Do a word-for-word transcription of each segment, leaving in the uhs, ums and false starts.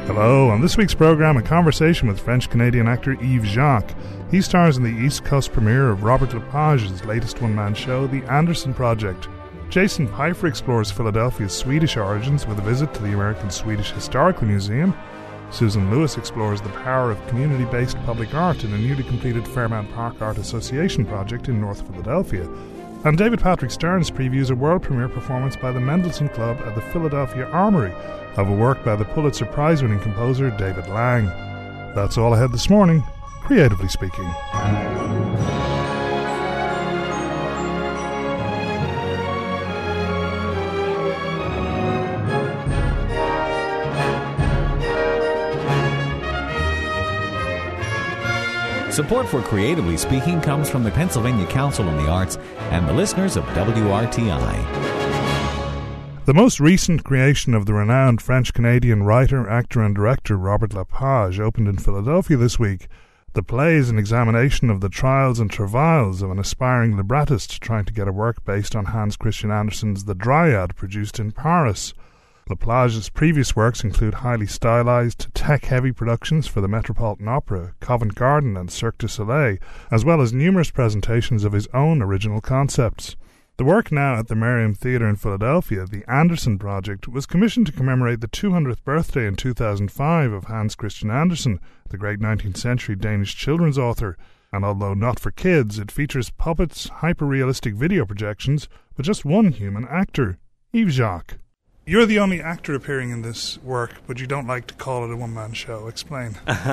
Hello, on this week's programme, a conversation with French-Canadian actor Yves Jacques. He stars in the East Coast premiere of Robert Lepage's latest one-man show, The Anderson Project. Jason Pfeiffer explores Philadelphia's Swedish origins with a visit to the American-Swedish Historical Museum. Susan Lewis explores the power of community-based public art in a newly completed Fairmount Park Art Association project in North Philadelphia. And David Patrick Stearns previews a world premiere performance by the Mendelssohn Club at the Philadelphia Armory of a work by the Pulitzer Prize-winning composer David Lang. That's all ahead this morning, creatively speaking. Support for Creatively Speaking comes from the Pennsylvania Council on the Arts and the listeners of W R T I. The most recent creation of the renowned French-Canadian writer, actor and director Robert Lepage opened in Philadelphia this week. The play is an examination of the trials and travails of an aspiring librettist trying to get a work based on Hans Christian Andersen's The Dryad, produced in Paris. Lepage's previous works include highly stylized, tech-heavy productions for the Metropolitan Opera, Covent Garden and Cirque du Soleil, as well as numerous presentations of his own original concepts. The work now at the Merriam Theatre in Philadelphia, The Anderson Project, was commissioned to commemorate the two hundredth birthday in two thousand five of Hans Christian Andersen, the great nineteenth century Danish children's author, and although not for kids, it features puppets, hyper-realistic video projections, but just one human actor, Yves Jacques. You're the only actor appearing in this work, but you don't like to call it a one-man show. Explain.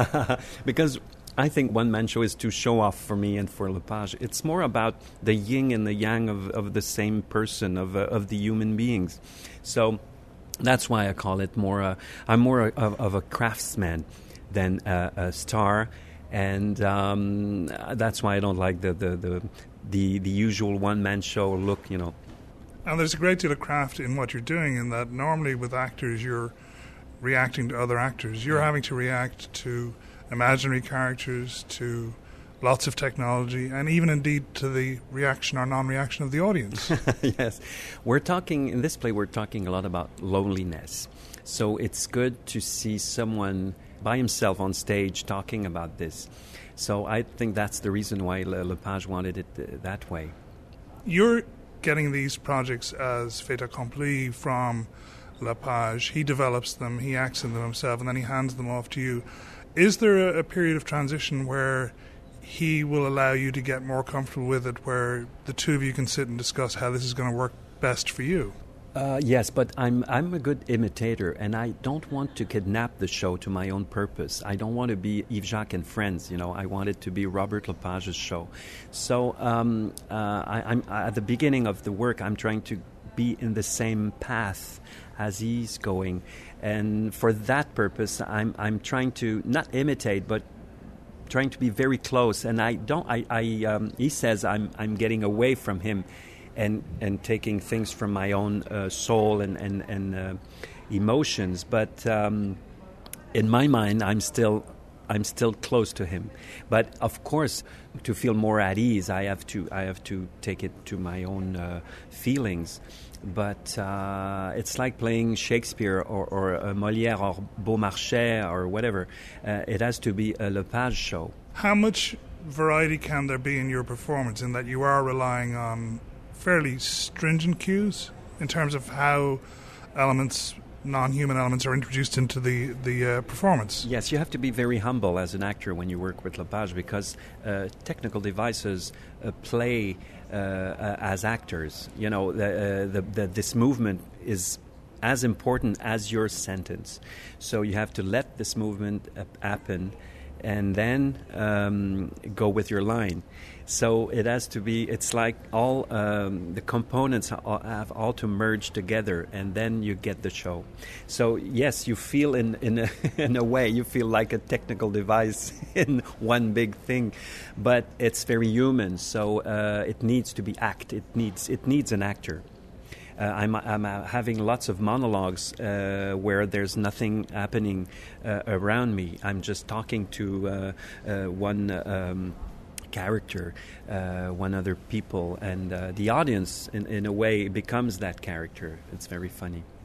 Because I think one-man show is too show-off for me and for Lepage. It's more about the yin and the yang of, of the same person, of uh, of the human beings. So that's why I call it more, uh, I'm more of, of a craftsman than a, a star. And um, that's why I don't like the, the, the, the, the usual one-man show look, you know. And there's a great deal of craft in what you're doing, in that normally with actors you're reacting to other actors. You're having to react to imaginary characters, to lots of technology, and even indeed to the reaction or non-reaction of the audience. Yes. We're talking, in this play, we're talking a lot about loneliness. So it's good to see someone by himself on stage talking about this. So I think that's the reason why Le- Lepage wanted it uh, that way. You're getting these projects as fait accompli from Lepage. He develops them, he acts in them himself, and then he hands them off to you. Is there a, a period of transition where he will allow you to get more comfortable with it, where the two of you can sit and discuss how this is going to work best for you? Uh, yes, but I'm I'm a good imitator, and I don't want to kidnap the show to my own purpose. I don't want to be Yves Jacques and Friends, you know. I want it to be Robert Lepage's show. So um, uh, I, I'm at the beginning of the work, I'm trying to be in the same path as he's going, and for that purpose, I'm I'm trying to not imitate, but trying to be very close. And I don't. I, I um, he says I'm I'm getting away from him. And, and taking things from my own uh, soul and and, and uh, emotions, but um, in my mind, I'm still I'm still close to him. But of course, to feel more at ease, I have to I have to take it to my own uh, feelings. But uh, it's like playing Shakespeare or, or uh, Molière or Beaumarchais or whatever. Uh, it has to be a Lepage show. How much variety can there be in your performance, in that you are relying on fairly stringent cues in terms of how elements, non-human elements, are introduced into the, the uh, performance? Yes, you have to be very humble as an actor when you work with Lepage, because uh, technical devices uh, play uh, uh, as actors. You know, the, uh, the, the, this movement is as important as your sentence. So you have to let this movement uh, happen and then um, go with your line. So it has to be, it's like all um, the components have all to merge together, and then you get the show. So yes, you feel in in a, in a way, you feel like a technical device in one big thing, but it's very human. So uh, it needs to be act. It needs it needs an actor. Uh, I'm, I'm uh, having lots of monologues uh, where there's nothing happening uh, around me. I'm just talking to uh, uh, one um, character, uh, one other people, and uh, the audience, in, in a way, becomes that character. It's very funny.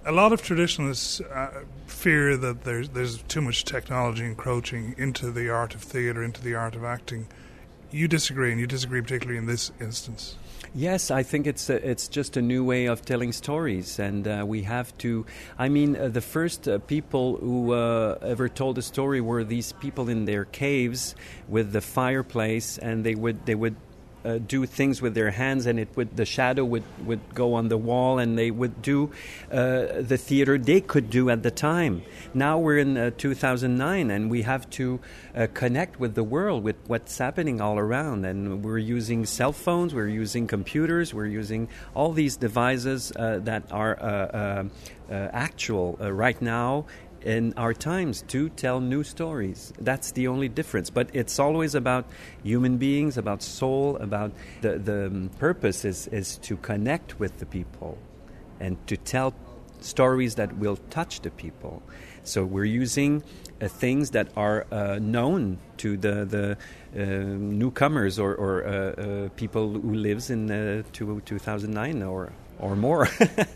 A lot of traditionalists uh, fear that there's there's too much technology encroaching into the art of theatre, into the art of acting. You disagree, and you disagree particularly in this instance. Yes, I think it's a, it's just a new way of telling stories, and uh, we have to. I mean, uh, the first uh, people who uh, ever told a story were these people in their caves with the fireplace, and they would they would. Uh, do things with their hands, and it would the shadow would, would go on the wall, and they would do uh, the theater they could do at the time. Now we're in uh, two thousand nine, and we have to uh, connect with the world, with what's happening all around. And we're using cell phones, we're using computers, we're using all these devices uh, that are uh, uh, uh, actual uh, right now in our times to tell new stories. That's the only difference. But it's always about human beings, about soul, about the, the purpose is, is to connect with the people and to tell stories that will touch the people. So we're using uh, things that are uh, known to the, the uh, newcomers or, or uh, uh, people who lives in uh, two, two thousand nine or, or more.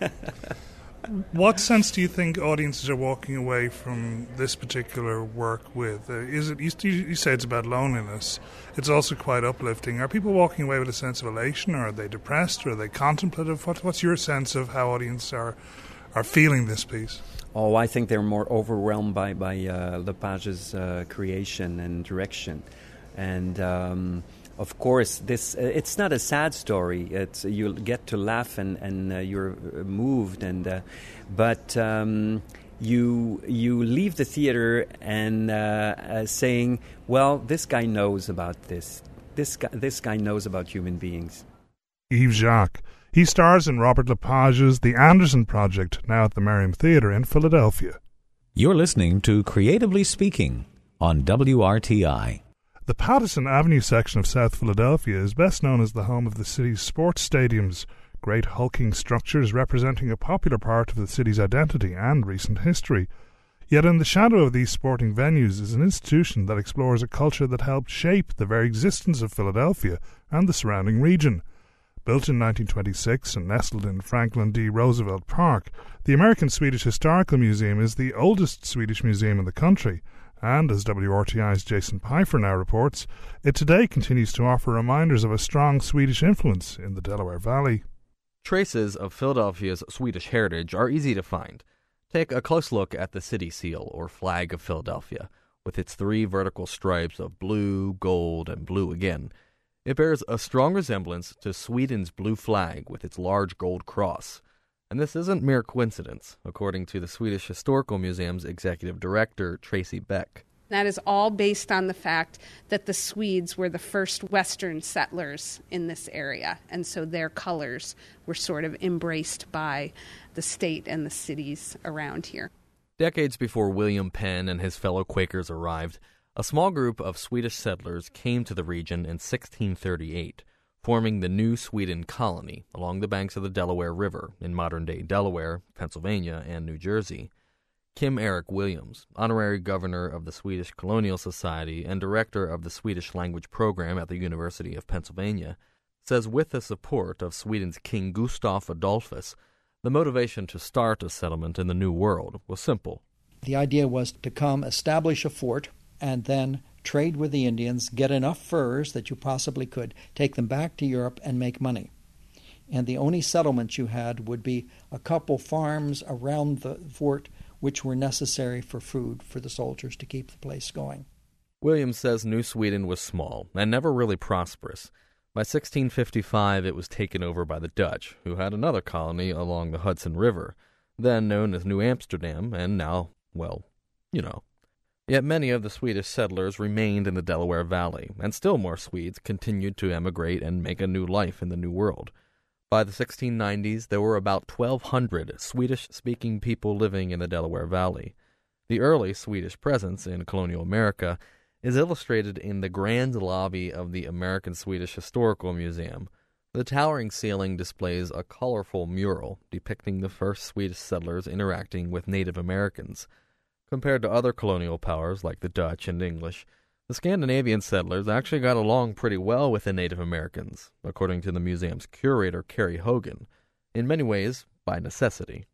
What sense do you think audiences are walking away from this particular work with? Uh, is it? You, you say it's about loneliness. It's also quite uplifting. Are people walking away with a sense of elation, or are they depressed, or are they contemplative? What, what's your sense of how audiences are are feeling this piece? Oh, I think they're more overwhelmed by by uh, Lepage's uh, creation and direction, and. Um, Of course, this uh, it's not a sad story. It's you get to laugh and and uh, you're moved, and uh, but um, you you leave the theater and uh, uh, saying, "Well, this guy knows about this. This guy this guy knows about human beings." Yves Jacques. He stars in Robert Lepage's The Anderson Project, now at the Merriam Theatre in Philadelphia. You're listening to Creatively Speaking on W R T I. The Pattison Avenue section of South Philadelphia is best known as the home of the city's sports stadiums, great hulking structures representing a popular part of the city's identity and recent history. Yet in the shadow of these sporting venues is an institution that explores a culture that helped shape the very existence of Philadelphia and the surrounding region. Built in nineteen twenty-six and nestled in Franklin D. Roosevelt Park, the American Swedish Historical Museum is the oldest Swedish museum in the country. And, as W R T I's Jason Pfeiffer now reports, it today continues to offer reminders of a strong Swedish influence in the Delaware Valley. Traces of Philadelphia's Swedish heritage are easy to find. Take a close look at the city seal, or flag of Philadelphia, with its three vertical stripes of blue, gold, and blue again. It bears a strong resemblance to Sweden's blue flag with its large gold cross. And this isn't mere coincidence, according to the Swedish Historical Museum's executive director, Tracy Beck. That is all based on the fact that the Swedes were the first Western settlers in this area, and so their colors were sort of embraced by the state and the cities around here. Decades before William Penn and his fellow Quakers arrived, a small group of Swedish settlers came to the region in sixteen thirty-eight. Forming the New Sweden colony along the banks of the Delaware River in modern-day Delaware, Pennsylvania, and New Jersey. Kim Eric Williams, honorary governor of the Swedish Colonial Society and director of the Swedish language program at the University of Pennsylvania, says with the support of Sweden's King Gustav Adolphus, the motivation to start a settlement in the New World was simple. The idea was to come, establish a fort, and then trade with the Indians, get enough furs that you possibly could, take them back to Europe and make money. And the only settlements you had would be a couple farms around the fort which were necessary for food for the soldiers to keep the place going. Williams says New Sweden was small and never really prosperous. By sixteen fifty-five, it was taken over by the Dutch, who had another colony along the Hudson River, then known as New Amsterdam, and now, well, you know. Yet many of the Swedish settlers remained in the Delaware Valley, and still more Swedes continued to emigrate and make a new life in the New World. By the sixteen nineties, there were about twelve hundred Swedish-speaking people living in the Delaware Valley. The early Swedish presence in colonial America is illustrated in the grand lobby of the American Swedish Historical Museum. The towering ceiling displays a colorful mural depicting the first Swedish settlers interacting with Native Americans. Compared to other colonial powers like the Dutch and English, the Scandinavian settlers actually got along pretty well with the Native Americans, according to the museum's curator, Carrie Hogan, in many ways by necessity.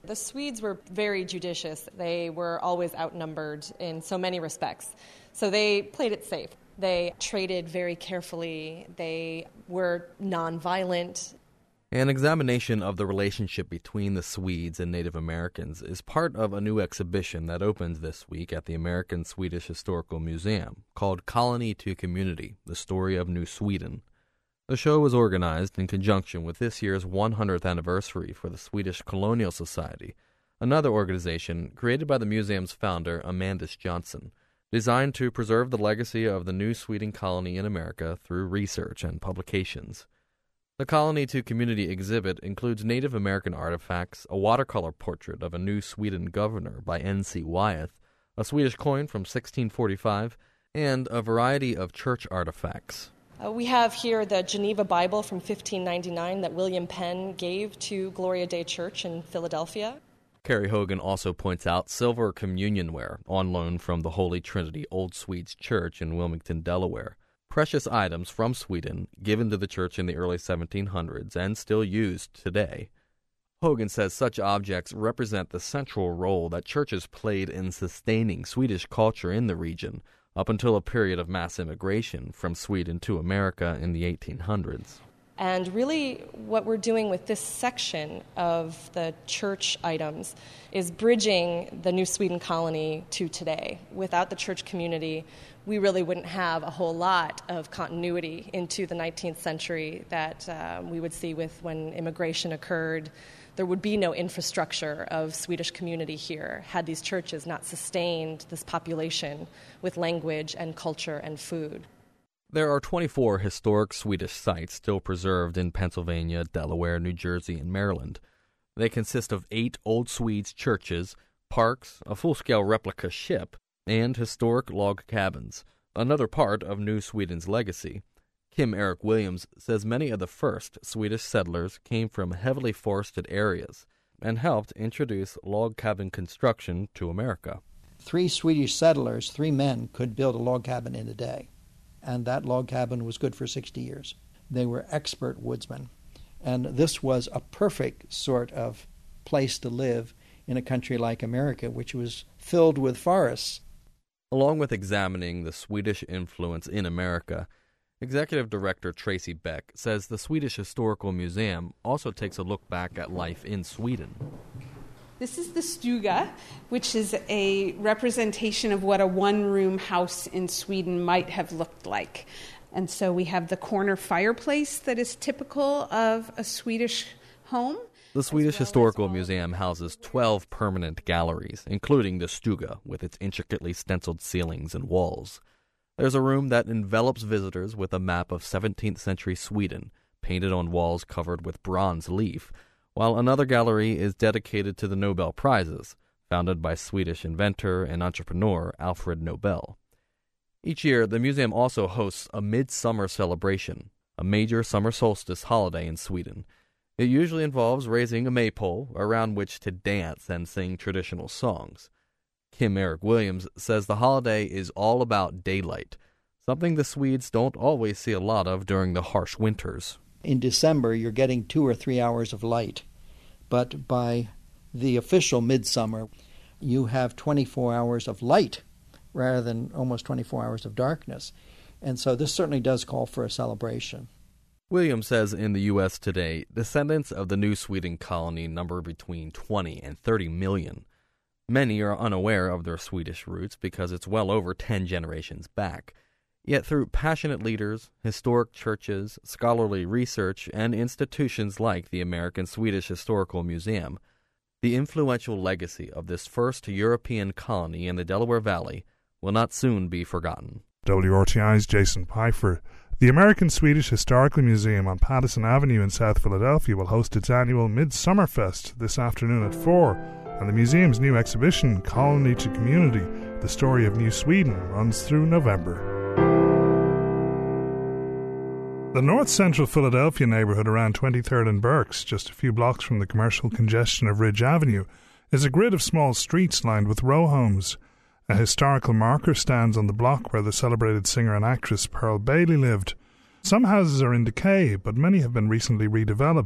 The Swedes were very judicious. They were always outnumbered in so many respects. So they played it safe. They traded very carefully. They were nonviolent. An examination of the relationship between the Swedes and Native Americans is part of a new exhibition that opens this week at the American Swedish Historical Museum called Colony to Community, The Story of New Sweden. The show was organized in conjunction with this year's one hundredth anniversary for the Swedish Colonial Society, another organization created by the museum's founder, Amandus Johnson, designed to preserve the legacy of the New Sweden colony in America through research and publications. The Colony to Community exhibit includes Native American artifacts, a watercolor portrait of a New Sweden governor by N C Wyeth, a Swedish coin from sixteen forty-five, and a variety of church artifacts. Uh, we have here the Geneva Bible from fifteen ninety-nine that William Penn gave to Gloria Dei Church in Philadelphia. Carrie Hogan also points out silver communionware on loan from the Holy Trinity Old Swedes Church in Wilmington, Delaware. Precious items from Sweden given to the church in the early seventeen hundreds and still used today. Hogan says such objects represent the central role that churches played in sustaining Swedish culture in the region up until a period of mass immigration from Sweden to America in the eighteen hundreds. And really what we're doing with this section of the church items is bridging the New Sweden colony to today. Without the church community, we really wouldn't have a whole lot of continuity into the nineteenth century that uh, we would see with when immigration occurred. There would be no infrastructure of Swedish community here had these churches not sustained this population with language and culture and food. There are twenty-four historic Swedish sites still preserved in Pennsylvania, Delaware, New Jersey, and Maryland. They consist of eight Old Swedes churches, parks, a full-scale replica ship, and historic log cabins, another part of New Sweden's legacy. Kim Eric Williams says many of the first Swedish settlers came from heavily forested areas and helped introduce log cabin construction to America. Three Swedish settlers, three men, could build a log cabin in a day. And that log cabin was good for sixty years. They were expert woodsmen. And this was a perfect sort of place to live in a country like America, which was filled with forests. Along with examining the Swedish influence in America, Executive Director Tracy Beck says the Swedish Historical Museum also takes a look back at life in Sweden. This is the stuga, which is a representation of what a one-room house in Sweden might have looked like. And so we have the corner fireplace that is typical of a Swedish home. The Swedish Historical Museum houses twelve permanent galleries, including the stuga, with its intricately stenciled ceilings and walls. There's a room that envelops visitors with a map of seventeenth century Sweden, painted on walls covered with bronze leaf, while another gallery is dedicated to the Nobel Prizes, founded by Swedish inventor and entrepreneur Alfred Nobel. Each year, the museum also hosts a midsummer celebration, a major summer solstice holiday in Sweden. It usually involves raising a maypole around which to dance and sing traditional songs. Kim Eric Williams says the holiday is all about daylight, something the Swedes don't always see a lot of during the harsh winters. In December, you're getting two or three hours of light. But by the official midsummer, you have twenty-four hours of light rather than almost twenty-four hours of darkness. And so this certainly does call for a celebration. Williams says in the U S today, descendants of the New Sweden colony number between twenty and thirty million. Many are unaware of their Swedish roots because it's well over ten generations back. Yet through passionate leaders, historic churches, scholarly research, and institutions like the American Swedish Historical Museum, the influential legacy of this first European colony in the Delaware Valley will not soon be forgotten. W R T I's Jason Pfeiffer. The American Swedish Historical Museum on Pattison Avenue in South Philadelphia will host its annual Midsummerfest this afternoon at four, and the museum's new exhibition, Colony to Community, The Story of New Sweden, runs through November. The north-central Philadelphia neighborhood around twenty-third and Berks, just a few blocks from the commercial congestion of Ridge Avenue, is a grid of small streets lined with row homes. A historical marker stands on the block where the celebrated singer and actress Pearl Bailey lived. Some houses are in decay, but many have been recently redeveloped.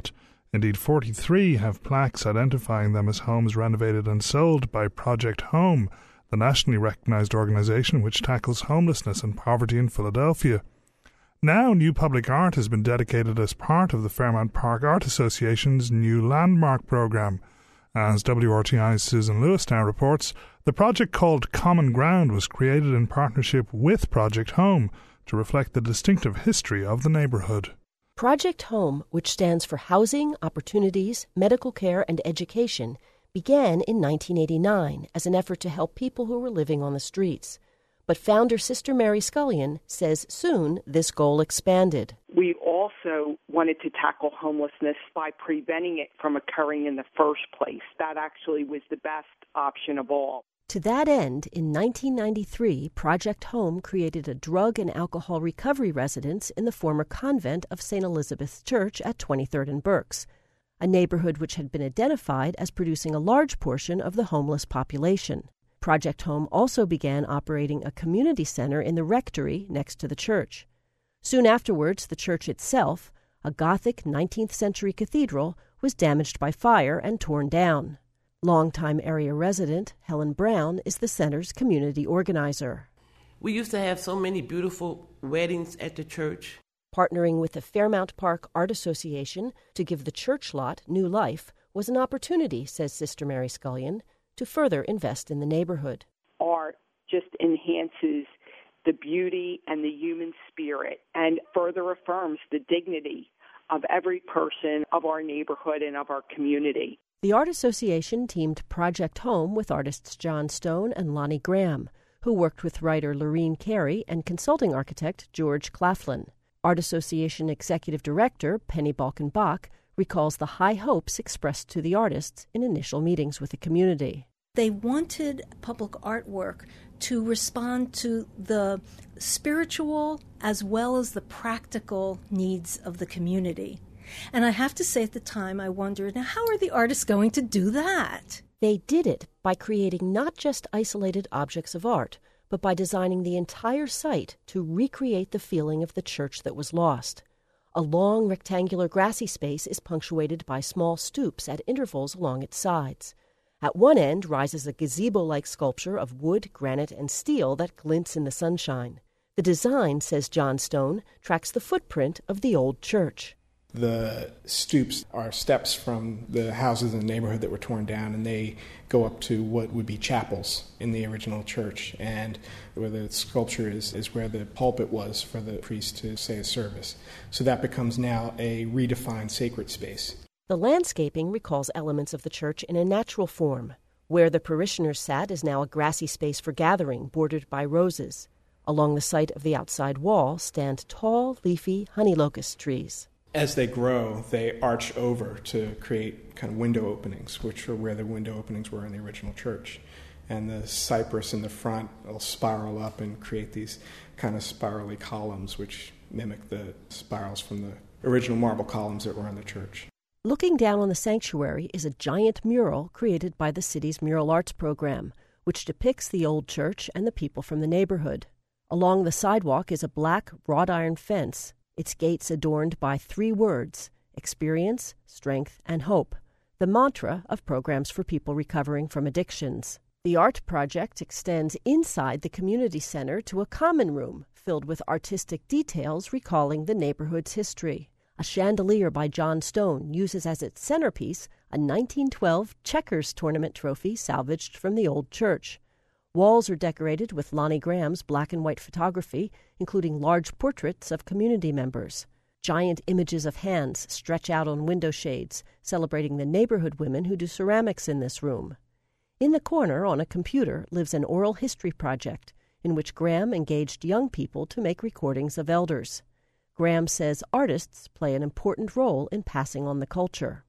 Indeed, forty-three have plaques identifying them as homes renovated and sold by Project Home, the nationally recognised organisation which tackles homelessness and poverty in Philadelphia. Now, new public art has been dedicated as part of the Fairmount Park Art Association's new landmark programme. As W R T I's Susan Lewis now reports, the project called Common Ground was created in partnership with Project Home to reflect the distinctive history of the neighbourhood. Project Home, which stands for Housing, Opportunities, Medical Care and Education, began in nineteen eighty-nine as an effort to help people who were living on the streets. But founder Sister Mary Scullion says soon this goal expanded. We also wanted to tackle homelessness by preventing it from occurring in the first place. That actually was the best option of all. To that end, in nineteen ninety-three, Project Home created a drug and alcohol recovery residence in the former convent of Saint Elizabeth's Church at twenty-third and Berks, a neighborhood which had been identified as producing a large portion of the homeless population. Project Home also began operating a community center in the rectory next to the church. Soon afterwards, the church itself, a Gothic nineteenth century cathedral, was damaged by fire and torn down. Longtime area resident Helen Brown is the center's community organizer. We used to have so many beautiful weddings at the church. Partnering with the Fairmount Park Art Association to give the church lot new life was an opportunity, says Sister Mary Scullion, to further invest in the neighborhood. Art just enhances the beauty and the human spirit and further affirms the dignity of every person of our neighborhood and of our community. The Art Association teamed Project Home with artists John Stone and Lonnie Graham, who worked with writer Lorene Carey and consulting architect George Claflin. Art Association Executive Director Penny Balkenbach recalls the high hopes expressed to the artists in initial meetings with the community. They wanted public artwork to respond to the spiritual as well as the practical needs of the community. And I have to say at the time I wondered, now how are the artists going to do that? They did it by creating not just isolated objects of art, but by designing the entire site to recreate the feeling of the church that was lost. A long rectangular grassy space is punctuated by small stoops at intervals along its sides. At one end rises a gazebo-like sculpture of wood, granite, and steel that glints in the sunshine. The design, says John Stone, tracks the footprint of the old church. The stoops are steps from the houses in the neighborhood that were torn down, and they go up to what would be chapels in the original church. And where the sculpture is, is where the pulpit was for the priest to say a service. So that becomes now a redefined sacred space. The landscaping recalls elements of the church in a natural form. Where the parishioners sat is now a grassy space for gathering, bordered by roses. Along the site of the outside wall stand tall, leafy honey locust trees. As they grow, they arch over to create kind of window openings, which are where the window openings were in the original church. And the cypress in the front will spiral up and create these kind of spirally columns, which mimic the spirals from the original marble columns that were in the church. Looking down on the sanctuary is a giant mural created by the city's Mural Arts program, which depicts the old church and the people from the neighborhood. Along the sidewalk is a black wrought iron fence, its gates adorned by three words: experience, strength, and hope, the mantra of programs for people recovering from addictions. The art project extends inside the community center to a common room filled with artistic details recalling the neighborhood's history. A chandelier by John Stone uses as its centerpiece a nineteen twelve checkers tournament trophy salvaged from the old church. Walls are decorated with Lonnie Graham's black and white photography, including large portraits of community members. Giant images of hands stretch out on window shades, celebrating the neighborhood women who do ceramics in this room. In the corner, on a computer, lives an oral history project, in which Graham engaged young people to make recordings of elders. Graham says artists play an important role in passing on the culture.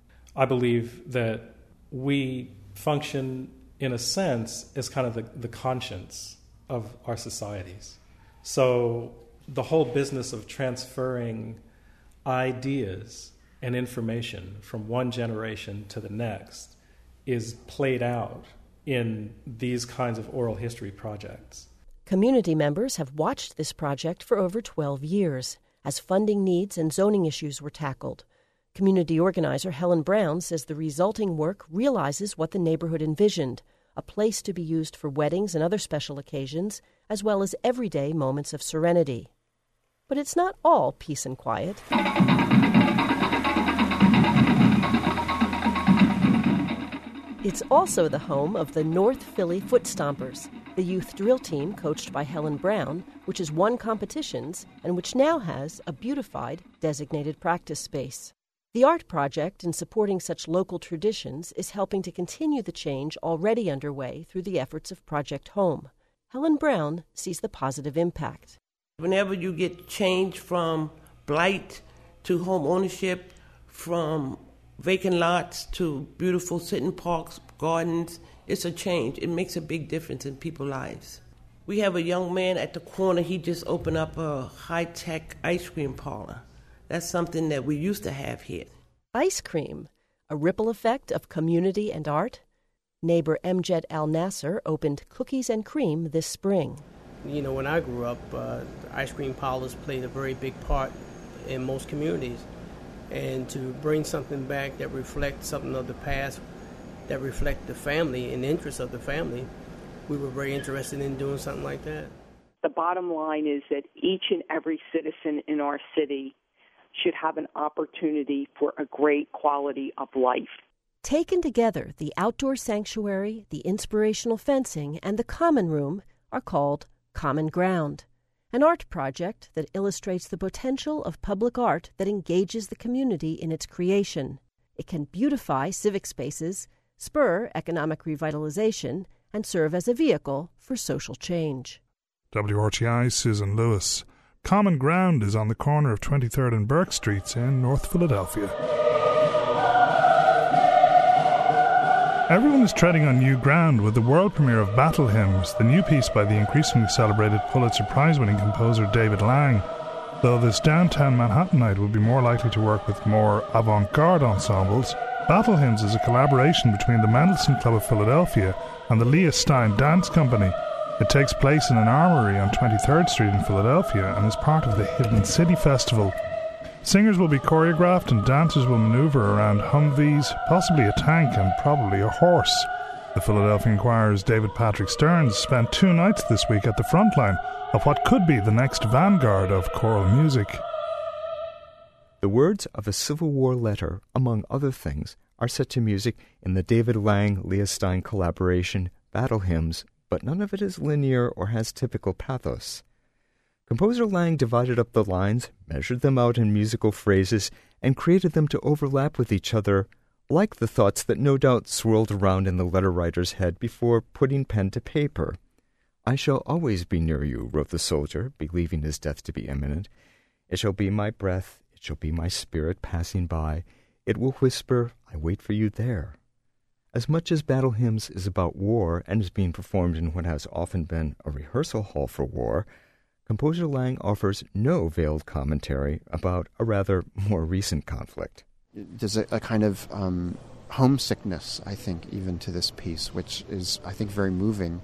I believe that we function, in a sense, as kind of the, the conscience of our societies. So the whole business of transferring ideas and information from one generation to the next is played out in these kinds of oral history projects. Community members have watched this project for over twelve years as funding needs and zoning issues were tackled. Community organizer Helen Brown says the resulting work realizes what the neighborhood envisioned, a place to be used for weddings and other special occasions, as well as everyday moments of serenity. But it's not all peace and quiet. It's also the home of the North Philly Footstompers, the youth drill team coached by Helen Brown, which has won competitions and which now has a beautified, designated practice space. The art project in supporting such local traditions is helping to continue the change already underway through the efforts of Project Home. Helen Brown sees the positive impact. Whenever you get change from blight to home ownership, from vacant lots to beautiful sitting parks, gardens, it's a change. It makes a big difference in people's lives. We have a young man at the corner. He just opened up a high-tech ice cream parlor. That's something that we used to have here. Ice cream, a ripple effect of community and art. Neighbor Amjad Al Nasser opened Cookies and Cream this spring. You know, when I grew up, uh, ice cream parlors played a very big part in most communities. And to bring something back that reflects something of the past, that reflect the family and the interests of the family, we were very interested in doing something like that. The bottom line is that each and every citizen in our city should have an opportunity for a great quality of life. Taken together, the outdoor sanctuary, the inspirational fencing, and the common room are called Common Ground, an art project that illustrates the potential of public art that engages the community in its creation. It can beautify civic spaces, spur economic revitalization, and serve as a vehicle for social change. W R T I Susan Lewis. Common Ground is on the corner of twenty-third and Burke Streets in North Philadelphia. Everyone is treading on new ground with the world premiere of Battle Hymns, the new piece by the increasingly celebrated Pulitzer Prize-winning composer David Lang. Though this downtown Manhattanite will be more likely to work with more avant-garde ensembles, Battle Hymns is a collaboration between the Mendelssohn Club of Philadelphia and the Leah Stein Dance Company. It takes place in an armory on twenty-third Street in Philadelphia and is part of the Hidden City Festival. Singers will be choreographed and dancers will maneuver around Humvees, possibly a tank and probably a horse. The Philadelphia Inquirer's David Patrick Stearns spent two nights this week at the front line of what could be the next vanguard of choral music. The words of a Civil War letter, among other things, are set to music in the David Lang-Leah Stein collaboration Battle Hymns, but none of it is linear or has typical pathos. Composer Lang divided up the lines, measured them out in musical phrases, and created them to overlap with each other, like the thoughts that no doubt swirled around in the letter writer's head before putting pen to paper. "I shall always be near you," wrote the soldier, believing his death to be imminent. "It shall be my breath, it shall be my spirit passing by. It will whisper, I wait for you there." As much as Battle Hymns is about war and is being performed in what has often been a rehearsal hall for war, composer Lang offers no veiled commentary about a rather more recent conflict. There's a, a kind of um, homesickness, I think, even to this piece, which is, I think, very moving.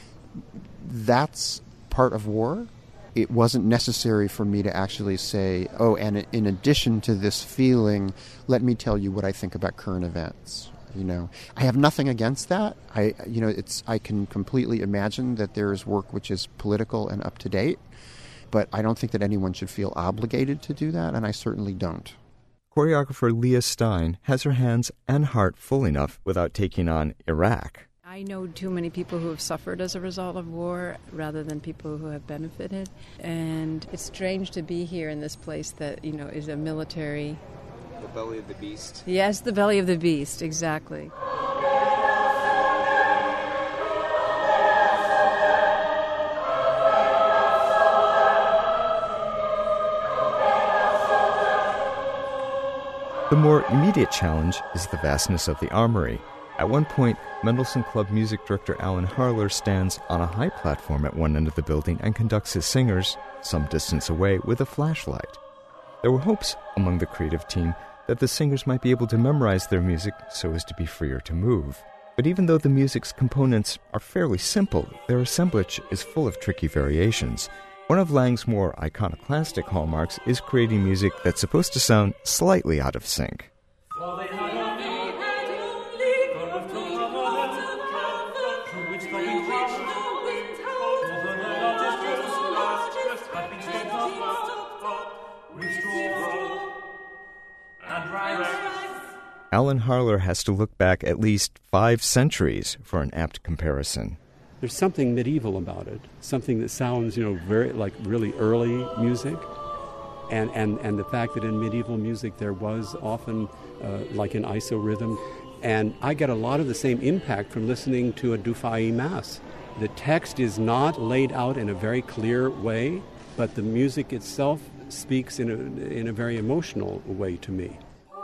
That's part of war. It wasn't necessary for me to actually say, oh, and in addition to this feeling, let me tell you what I think about current events. You know, I have nothing against that. I, you know, it's I can completely imagine that there is work which is political and up to date, but I don't think that anyone should feel obligated to do that, and I certainly don't. Choreographer Leah Stein has her hands and heart full enough without taking on Iraq. I know too many people who have suffered as a result of war rather than people who have benefited, and it's strange to be here in this place that, you know, is a military... The belly of the beast. Yes, the belly of the beast, exactly. The more immediate challenge is the vastness of the armory. At one point, Mendelssohn Club music director Alan Harler stands on a high platform at one end of the building and conducts his singers, some distance away, with a flashlight. There were hopes among the creative team that the singers might be able to memorize their music so as to be freer to move. But even though the music's components are fairly simple, their assemblage is full of tricky variations. One of Lang's more iconoclastic hallmarks is creating music that's supposed to sound slightly out of sync. Alan Harler has to look back at least five centuries for an apt comparison. There's something medieval about it, something that sounds, you know, very like really early music, and and, and the fact that in medieval music there was often uh, like an isorhythm, and I get a lot of the same impact from listening to a Dufay Mass. The text is not laid out in a very clear way, but the music itself speaks in a in a very emotional way to me.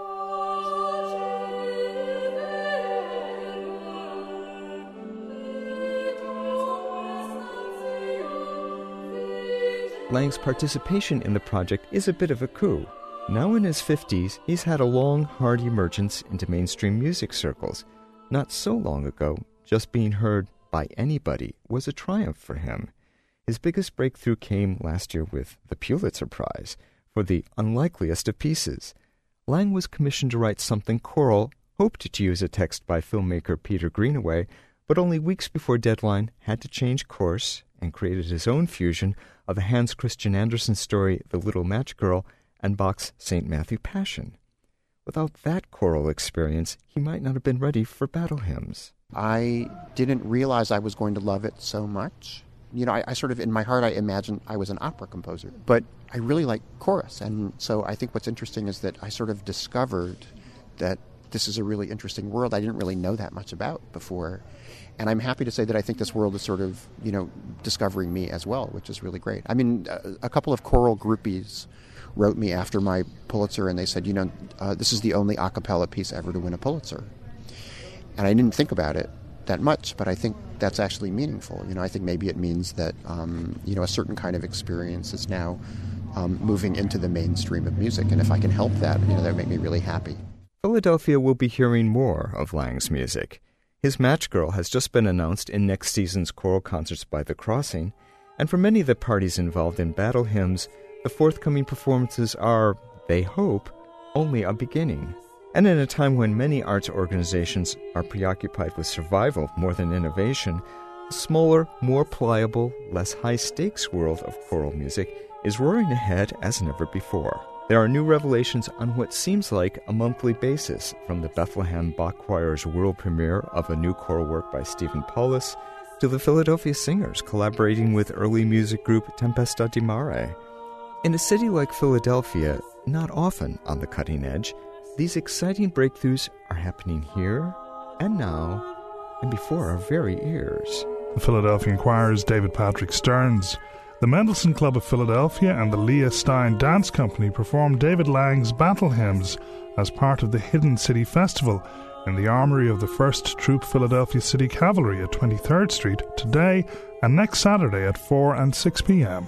Lang's participation in the project is a bit of a coup. Now in his fifties, he's had a long, hard emergence into mainstream music circles. Not so long ago, just being heard by anybody was a triumph for him. His biggest breakthrough came last year with the Pulitzer Prize for the unlikeliest of pieces. Lang was commissioned to write something choral, hoped to use a text by filmmaker Peter Greenaway, but only weeks before deadline had to change course and created his own fusion of the Hans Christian Andersen story The Little Match Girl and Bach's Saint Matthew Passion. Without that choral experience, he might not have been ready for battle hymns. I didn't realize I was going to love it so much. You know, I, I sort of, in my heart, I imagined I was an opera composer. But I really like chorus, and so I think what's interesting is that I sort of discovered that this is a really interesting world I didn't really know that much about before. And I'm happy to say that I think this world is sort of, you know, discovering me as well, which is really great. I mean, a, a couple of choral groupies wrote me after my Pulitzer, and they said, you know, uh, this is the only a cappella piece ever to win a Pulitzer. And I didn't think about it that much, but I think that's actually meaningful. You know, I think maybe it means that, um, you know, a certain kind of experience is now um, moving into the mainstream of music. And if I can help that, you know, that would make me really happy. Philadelphia will be hearing more of Lang's music. His Match Girl has just been announced in next season's choral concerts by The Crossing, and for many of the parties involved in battle hymns, the forthcoming performances are, they hope, only a beginning. And in a time when many arts organizations are preoccupied with survival more than innovation, the smaller, more pliable, less high-stakes world of choral music is roaring ahead as never before. There are new revelations on what seems like a monthly basis, from the Bethlehem Bach Choir's world premiere of a new choral work by Stephen Paulus to the Philadelphia Singers collaborating with early music group Tempesta di Mare. In a city like Philadelphia, not often on the cutting edge, these exciting breakthroughs are happening here and now and before our very ears. The Philadelphia Inquirer's David Patrick Stearns. The Mendelssohn Club of Philadelphia and the Leah Stein Dance Company performed David Lang's Battle Hymns as part of the Hidden City Festival in the armory of the first Troop Philadelphia City Cavalry at twenty-third Street today and next Saturday at four and six p.m.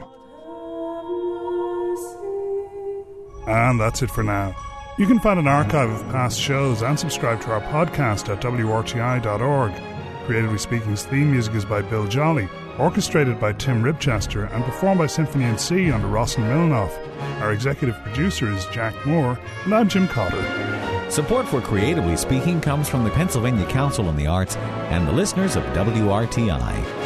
And that's it for now. You can find an archive of past shows and subscribe to our podcast at w r t i dot org. Creatively Speaking's theme music is by Bill Jolly, orchestrated by Tim Ribchester and performed by Symphony and C under Rossin Milnoff. Our executive producer is Jack Moore, and I'm Jim Cotter. Support for Creatively Speaking comes from the Pennsylvania Council on the Arts and the listeners of W R T I.